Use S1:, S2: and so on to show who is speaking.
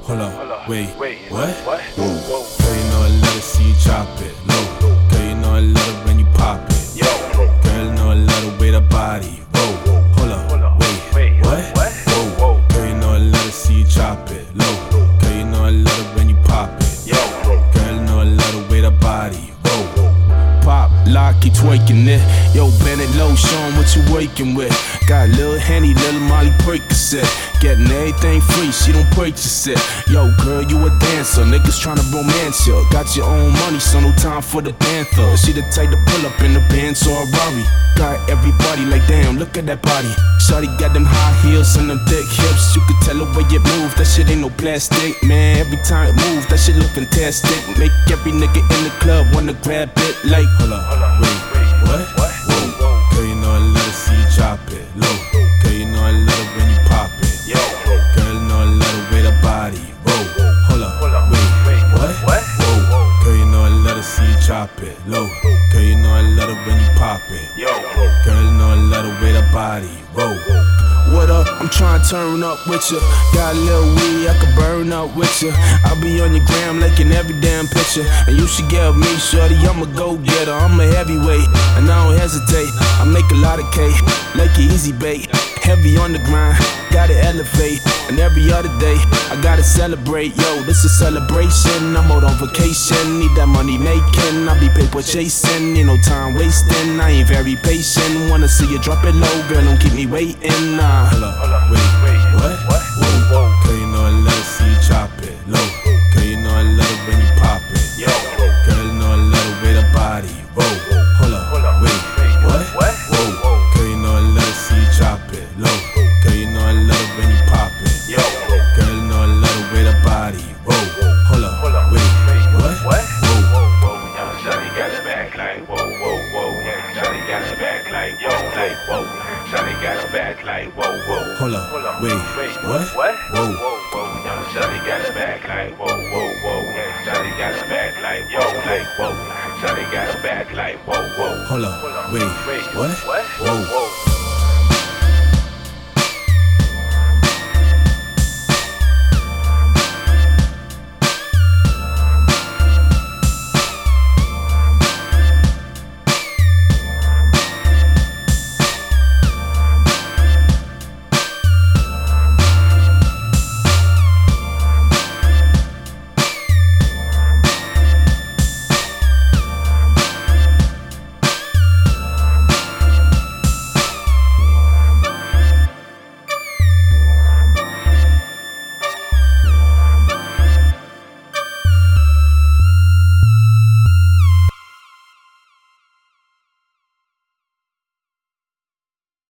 S1: hold up, wait, what? Whoa. Girl, you know I love to see you chop it low. Girl, you know I love it when you pop it. Girl, you know I love the way that body roll. Hold up, wait, what? Whoa. Girl, you know I love to see you chop it low. Girl, you know I love it when you pop it. Girl, you know I love the way that body roll. Pop, lock, keep twerking it. Yo, bend it low, show 'em what you working with. Got a little Henny, little Molly Percocet. Getting everything free, she don't purchase it. Yo, girl, you a dancer, niggas tryna romance ya. Got your own money, so no time for the panther. She the type to pull up in the Benz or a Rari. Got everybody like, damn, look at that body. Shawty got them high heels and them thick hips. You can tell the way it move, that shit ain't no plastic. Man, every time it move, that shit look fantastic. Make every nigga in the club wanna grab it like, hold up, wait, what? Whoa. Girl, you know I love to see you drop it low. Girl, you know I love it when you pop it. Girl, you know I love the way the body roll. Hold up, wait, what? Whoa. Girl, you know I love to see you drop it low. Girl, you know I love it when you pop it. Girl, you know I love the way the body roll. What up? I'm tryna turn up with ya. Got a little weed, I could burn up with ya. I'll be on your gram like in every damn picture. And you should get with me, shorty, I'm a go-getter. I'm a heavyweight, and I don't hesitate. I make a lot of cake, like an easy bait. Heavy on the grind, gotta elevate. And every other day, I gotta celebrate. Yo, this is celebration, I'm out on vacation. Need that money making, I be paper chasing. Ain't no time wasting, I ain't very patient. Wanna see you drop it low, girl, don't keep me waiting. Nah. Hold up, wait, what? Whoa. Girl, you know I love to see you chop it low. Girl, you know I love it when you pop it. Girl, you know I love the way the body roll. Hold up, wait, what? Whoa. Girl, you know I love to see you chop it low. Girl, you know I love it when you pop it. Girl, you know I love the way the body roll. Hold up, wait, what? Whoa.
S2: Shawty got it back like whoa. Shawty got it back like whoa. Shawty got it back like whoa.
S1: Hold up, wait, what? Whoa.
S2: Shawty got it back like whoa. Shawty got it back like whoa. Shawty got it back like whoa.
S1: Hold up, wait, what? Whoa.